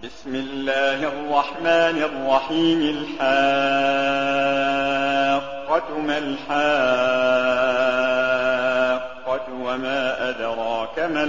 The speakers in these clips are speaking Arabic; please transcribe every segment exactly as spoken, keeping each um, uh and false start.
بسم الله الرحمن الرحيم. الحاقة ما الحاقة وما أدراك ما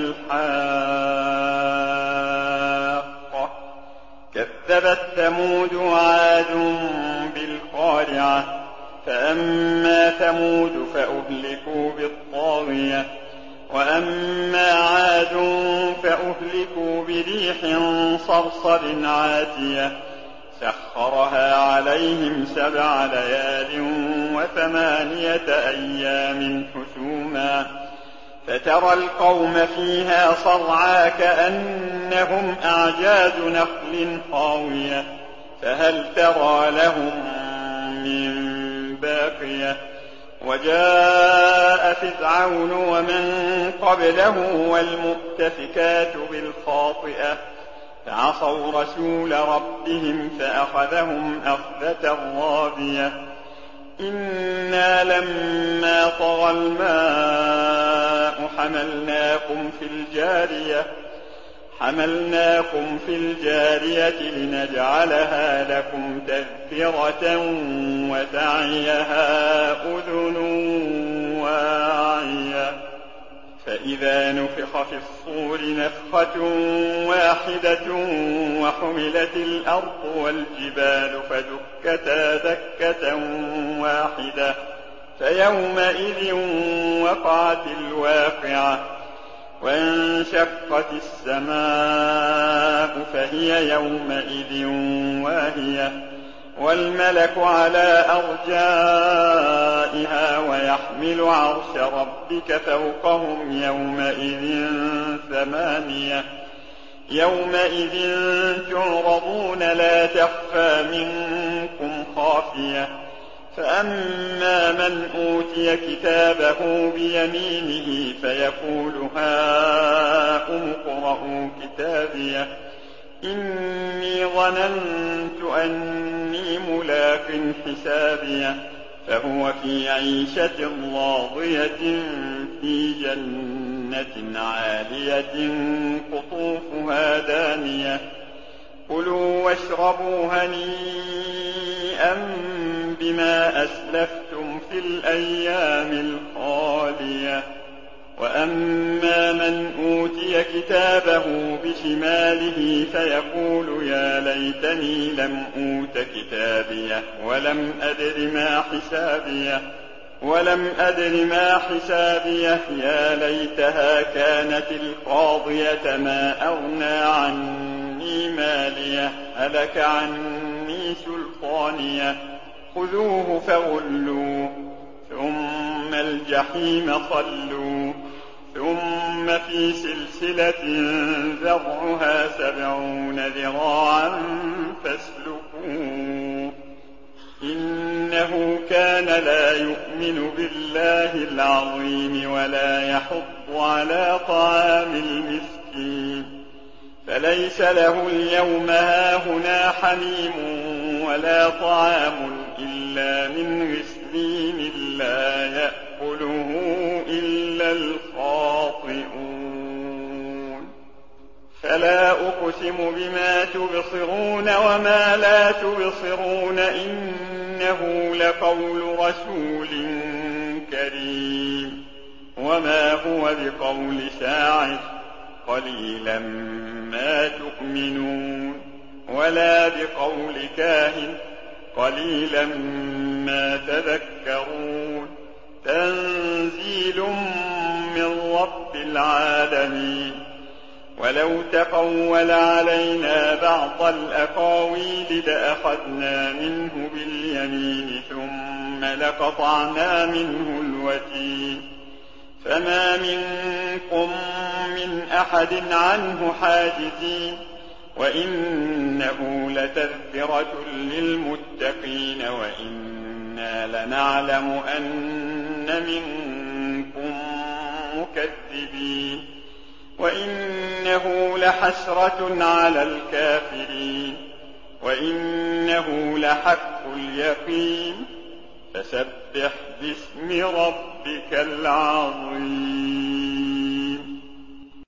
الحاقة. كذبت ثمود وعاد بالقارعة. فأما ثمود فأهلكوا بالطاغية وأما عاد فأهلكوا بريح صرصر عاتية سخرها عليهم سبع ليال وثمانية أيام حسوما فترى القوم فيها صرعى كأنهم أعجاز نخل خاوية فهل ترى لهم من باقية. وجاء فرعون ومن قبله والمؤتفكات بالخاطئة فعصوا رسول ربهم فأخذهم أخذة رابية. إنا لما طغى الماء حملناكم في الجارية حملناكم في الجارية لنجعلها لكم تذكرة وتعيها أذن واعية. فإذا نفخ في الصور نفخة واحدة وحملت الأرض والجبال فدكتا دكة واحدة فيومئذ وقعت الواقعة. وانشقت السماء فهي يومئذ واهية والملك على أرجائها ويحمل عرش ربك فوقهم يومئذ ثمانية. يومئذ تعرضون لا تخفى منكم خافية. فأما من أوتي كتابه بيمينه فيقول هاؤم اقرءوا كتابيه إني ظننت أني ملاق حسابيه فهو في عيشة راضية في جنة عالية قطوفها دانية. كلوا واشربوا هنيئا بما أسلفتم في الأيام الخالية. وأما من أوتي كتابه بشماله فيقول يا ليتني لم أوت كتابيه ولم أدر ما حسابيه ولم أدر ما حسابيه يا ليتها كانت القاضية ما أغنى عني ماليه هلك عني سلطانيه خذوه فغلوه ثم الجحيم صلوا ثم في سلسلة ذرعها سبعون ذراعا فاسلكوه إنه كان لا يؤمن بالله العظيم ولا يحض على طعام المسكين فليس له اليوم هاهنا حميم ولا طعام إلا من غسلين لا يأكله إلا الخاطئون. فلا أقسم بما تبصرون وما لا تبصرون إنه لقول رسول كريم وما هو بقول شاعر قليلا ما تؤمنون ولا بقول كاهن قليلا ما تذكرون. تنزيل من رب العالمين. ولو تقول علينا بعض الأقاويل لأخذنا منه باليمين ثم لقطعنا منه الوتين فما منكم من أحد عنه حاجزين وإنه لتذكرة للمتقين وإنا لنعلم أن منكم مكذبين وإنه لحسرة على الكافرين وإنه لحق اليقين فسبح باسم ربك العظيم.